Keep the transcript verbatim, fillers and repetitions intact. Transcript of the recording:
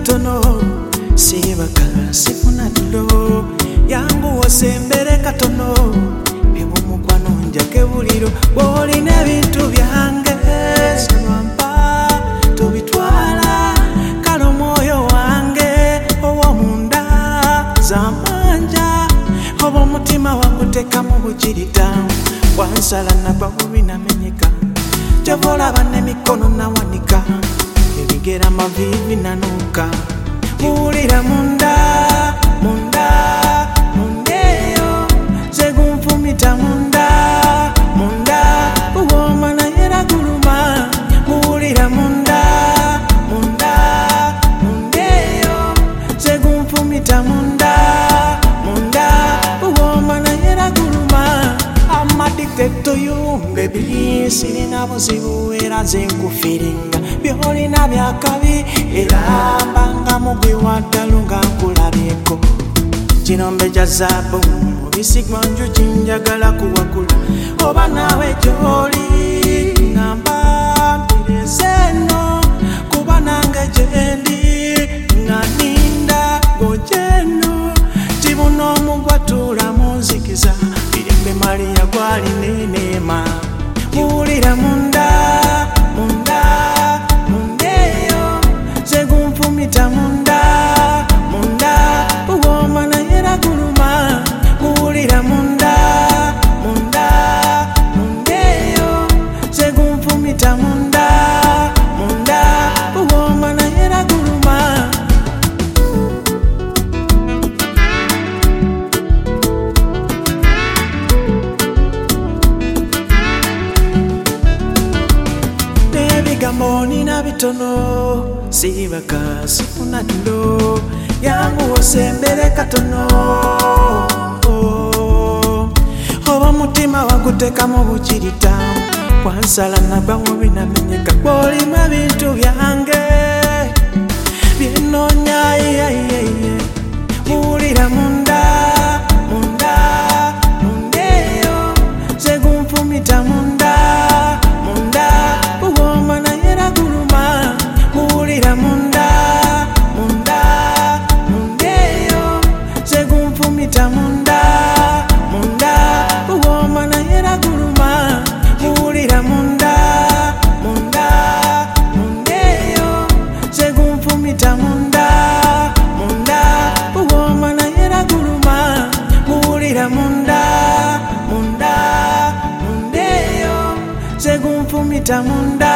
bitono sibaka sifuna tulo yangu wasembere katono ebumukwano njake buliro bolina bintu byange sebampa tubitwala kalo moyo wange owomunda zamanja obo mutima wanguteka mu bukirita wansala nagwa bubinamenyeka jovola bane mikono nawanika ebigera mavivi nanuka bulira munda munda mundeyo zegumfumita munda munda uwoma nayera guluma bulira munda munda mundeyo zegumfumita munda munda uwoma nayera guluma I'm addicted to you baby sirina buzibu era zenkufiringa byolina byakabi era mbanga mugwi waddalunga nkulabyeko kinombe kya zaabu mubisigwa njuki njagala kuwakula oba naawe gyoli ngamba mpirezeeno kuba nange gyendi nga ninda gojeno kibuna omugwa tuula munzikiza birimbe maliya gwali neneema bulira munda munda mundeyo zegumfumita munda munda uwoma nayera guluma bulira munda munda mundeyo zegumfumita munda munda uwoma nayera guluma nebigambo nina bitono sibaka sifuna tulo yangu osembere katono oba mutima waguteka mu bukirita wansala nagwa mubinamenyeka bolima bintu byange byenonya bulira munda munda mundeyo zegumfumita munda munda uwoma nayera guluma bulira munda munda mundeyo zegumfumita munda munda uwoma nayera guluma bulira munda munda mundeyo zegumfumita munda munda uwoma nayera guluma bulira munda munda mundeyo zegumfumita munda